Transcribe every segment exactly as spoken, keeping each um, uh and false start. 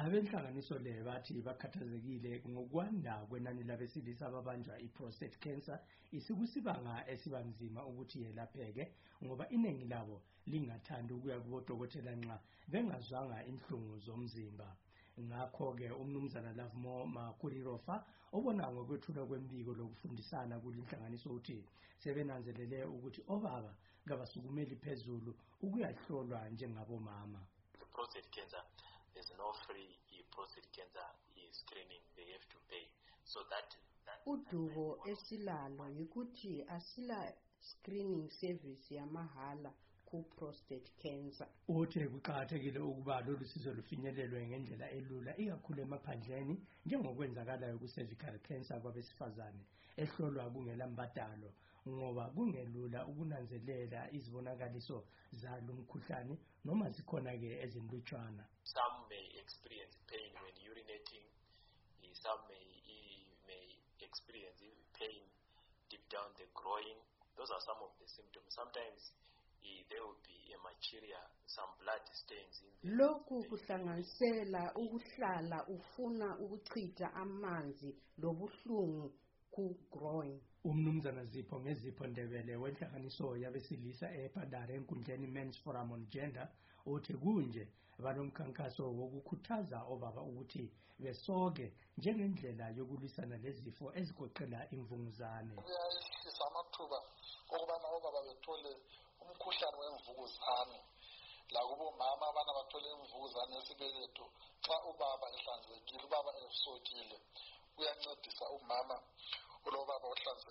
Abenhlanganiso le bathi bakhathazekile ngokwanda kwenani labesilisa ababanjwa i-prostate cancer isikusibanga esibanzima ukuthi yelapheke ngoba iningi labo lingathanda ukuya kubodokotela nxa bengazwanga inhlungu zomzimba. Ngakho-ke umnumzana Lovemore Makurirofa obona ngokwethulwa kwembiko lokufundisana kulinhlanganiso uthi sebenanzelele ukuthi obaba kabasukumeli phezulu ukuyahlolwa njengabomama. Prostate cancer, there's no free prostate cancer screening, they have to pay. So that, that udubo esilalo yikuthi asila screening service yamahala ku prostate cancer. Uthe kuqakathekile ukuba lolu sizo lufinyelelwe ngendlela elula ikakhulu emaphandleni njengokwenzakalayo ku cervical cancer kwabesifazane ehlolwa kungela mbadalo ngoba kungelula ukunanzelela izibonakaliso zalo mkhuhlane noma zikhona ke ezinlutshwana. Some may experience pain when urinating, some may, may experience pain deep down the groin. Those are some of the symptoms. Sometimes there will be a hematuria, some blood stains in the lokhu kuhlanganisela ukuhlala ufuna ukuchitha amanzi lobuhlungu ku groin. Umnumzana Zipho ngezipho Ndebele wenhlanganiso yabesilisa ePadare enkundleni Men's Forum on Gender uthi kunje balomkhankaso wokukhuthaza obaba ukuthi besoke njengendlela yokulwisana lezifo ezigoqela imvunguzane. Kuyayehlisa amathuba okubana obaba bethole umkhuhlane wemvukuzane la kubo mama abana bathole imvukuzane yesibeletho xa ubaba ehlanzekile ubaba esokile uyancedisa umama ulobaba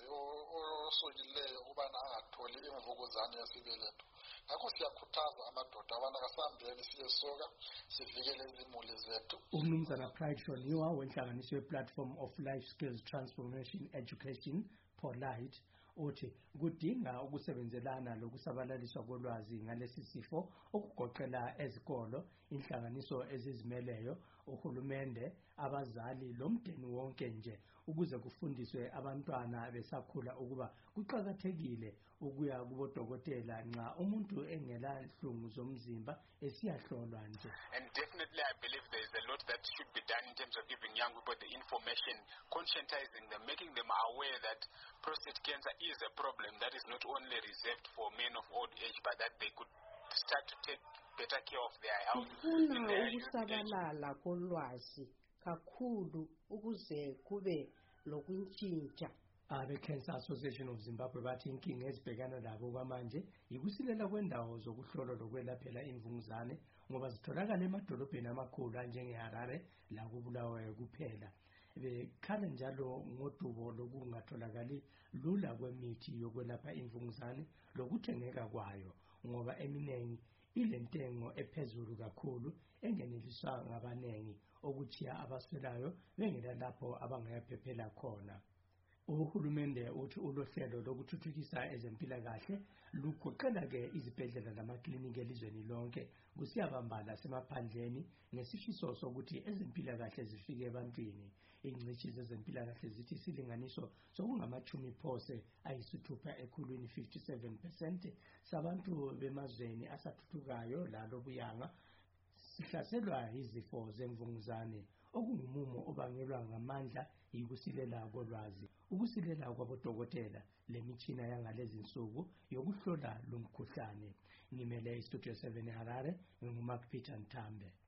osokileyo ubana angatholi imvukuzane yesibeletho. Ngakho siyakhuthaza amadoda abana kasambeni siyesoka sivikele izimuli zethu. Umnumzana Pride Shoniwa wenhlanganiso ye-Platform of Life Skills Transformation Education Polite uthi kudinga ukusebenzelana lokusabalaliswa kolwazi ngalesi sifo okugoqela ezikolo, inhlanganiso ezizimeleyo, uhulumende, abazali lomndeni wonke nje ukuze kufundiswe abantwana besakhula ukuba kuqakathekile ukuya kubodokotela nxa umuntu engela inhlungu zomzimba esiyahlolwa nje. And definitely I believe there is a lot that should be done in terms of giving young people the information, conscientizing them, making them aware that prostate cancer is a problem that is not only reserved for men of old age, but that they could start to take better care of their health. Ufuna ukusabalala kolwazi kakhulu ukuze kube lokuntshintsha. Abe Cancer Association of Zimbabwe bathi inkinga ezibhekana labo kwamanje ikusilela kwendawo zokuhlola lokwelaphela imvunguzane ngoba zitholakala emadolobheni amakhulu anjengeHarare la kuBulawayo kuphela. Bekhala njalo ngodubo lokungatholakali lula kwemithi yokwelapha imvunguzane lokuthengeka kwayo ngoba eminengi ilentengo ephezulu kakhulu engeneliswa ngabanengi okuchiya abaswelayo bengela lapho abangayaphephela khona. Uhulumende uthi ulohlelo lokuthuthukisa ezempilakahle lugoqela ke izibhedlela lamakliniki elizweni lonke kusiyabambala semaphandleni ngesifiso sokuthi ezempilakahle zifike ebantwini. Ingcitshi zezempilakahle zithi isilinganiso sokungamachumi phose ayisithupha ekhulwini fifty-seven percent sabantu bemazweni asathuthukayo lalo buyanga sihlaselwa izifo zemvunguzane okungumumo obangelwa ngamandla yikusilela kolwazi ukusilela kwabodokotela lemitshina yangalezi insuku yokuhlola lo mkhuhlane. Ngimele iStudio seven Harare, nginguMark Peter Ntambe.